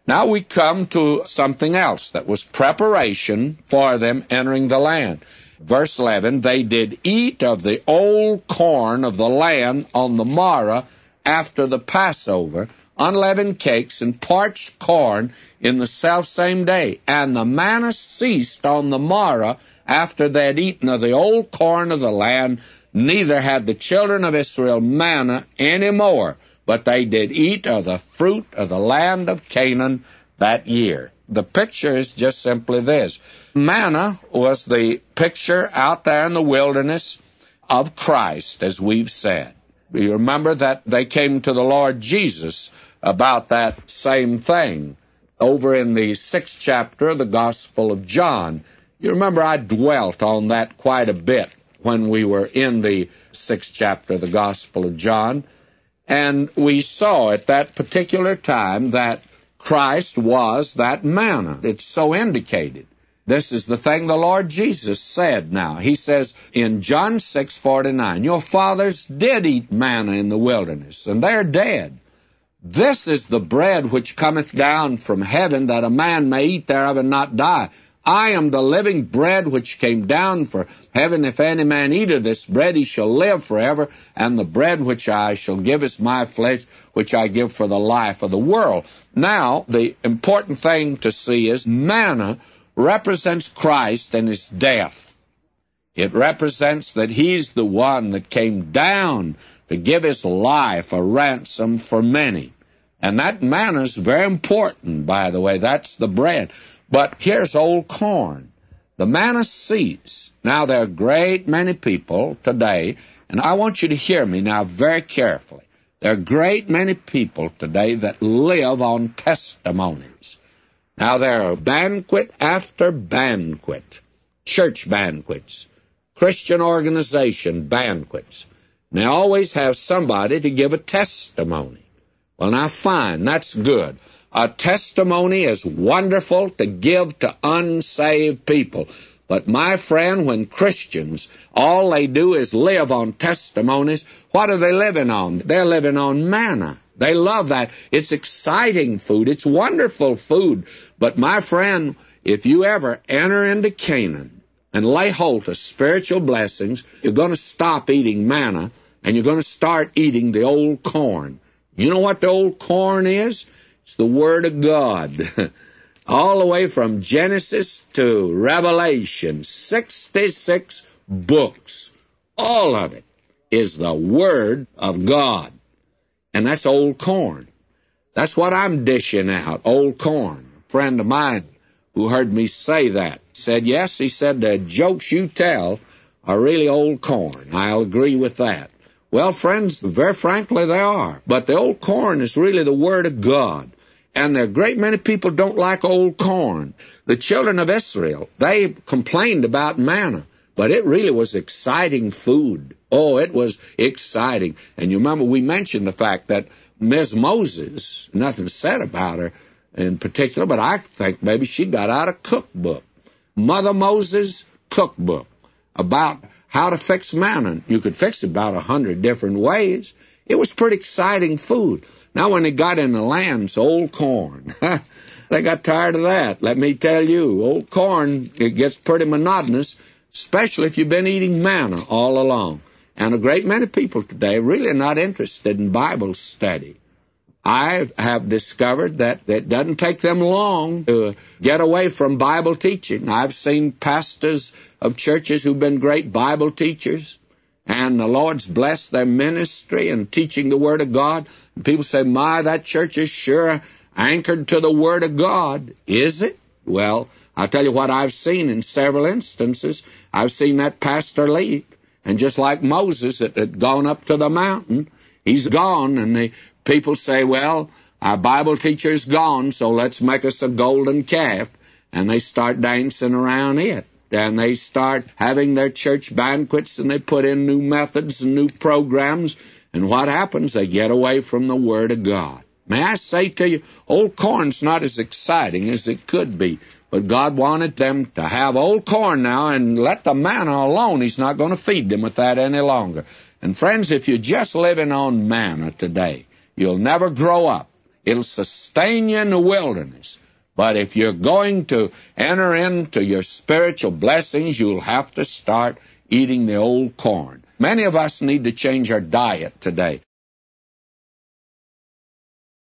Now we come to something else that was preparation for them entering the land. Verse 11, they did eat of the old corn of the land on the morrow after the Passover, unleavened cakes and parched corn in the selfsame day. And the manna ceased on the morrow after they had eaten of the old corn of the land, neither had the children of Israel manna any more, but they did eat of the fruit of the land of Canaan that year. The picture is just simply this. Manna was the picture out there in the wilderness of Christ, as we've said. You remember that they came to the Lord Jesus about that same thing over in the 6th chapter of the Gospel of John. You remember I dwelt on that quite a bit when we were in the 6th chapter of the Gospel of John. And we saw at that particular time that Christ was that manna. It's so indicated. This is the thing the Lord Jesus said now. He says in John 6:49, your fathers did eat manna in the wilderness, and they're dead. This is the bread which cometh down from heaven, that a man may eat thereof and not die. I am the living bread which came down from heaven. If any man eat of this bread, he shall live forever. And the bread which I shall give is my flesh, which I give for the life of the world. Now, the important thing to see is manna represents Christ and his death. It represents that he's the one that came down to give his life a ransom for many. And that manna is very important, by the way. That's the bread. But here's old corn. The manna ceased. Now, there are a great many people today, and I want you to hear me now very carefully. There are a great many people today that live on testimonies. Now, there are banquet after banquet, church banquets, Christian organization banquets. And they always have somebody to give a testimony. Well, now, fine, that's good. A testimony is wonderful to give to unsaved people. But, my friend, when Christians, all they do is live on testimonies, what are they living on? They're living on manna. They love that. It's exciting food. It's wonderful food. But, my friend, if you ever enter into Canaan and lay hold of spiritual blessings, you're going to stop eating manna, and you're going to start eating the old corn. You know what the old corn is? It's the Word of God. All the way from Genesis to Revelation, 66 books. All of it is the Word of God. And that's old corn. That's what I'm dishing out, old corn. A friend of mine who heard me say that said, yes, he said, the jokes you tell are really old corn. I'll agree with that. Well, friends, very frankly, they are. But the old corn is really the Word of God. And there are a great many people don't like old corn. The children of Israel, they complained about manna, but it really was exciting food. Oh, it was exciting. And you remember we mentioned the fact that Ms. Moses, nothing said about her in particular, but I think maybe she got out a cookbook, Mother Moses cookbook, about how to fix manna. You could fix it about 100 different ways. It was pretty exciting food. Now, when they got in the land, it's old corn. They got tired of that. Let me tell you, old corn, it gets pretty monotonous, especially if you've been eating manna all along. And a great many people today really are not interested in Bible study. I have discovered that it doesn't take them long to get away from Bible teaching. I've seen pastors of churches who've been great Bible teachers, and the Lord's blessed their ministry and teaching the Word of God. And people say, my, that church is sure anchored to the Word of God. Is it? Well, I'll tell you what I've seen in several instances. I've seen that pastor leave. And just like Moses had gone up to the mountain, he's gone, and the people say, well, our Bible teacher's gone, so let's make us a golden calf. And they start dancing around it. And they start having their church banquets, and they put in new methods and new programs. And what happens? They get away from the Word of God. May I say to you, old corn's not as exciting as it could be. But God wanted them to have old corn now and let the manna alone. He's not going to feed them with that any longer. And friends, if you're just living on manna today, you'll never grow up. It'll sustain you in the wilderness. But if you're going to enter into your spiritual blessings, you'll have to start eating the old corn. Many of us need to change our diet today.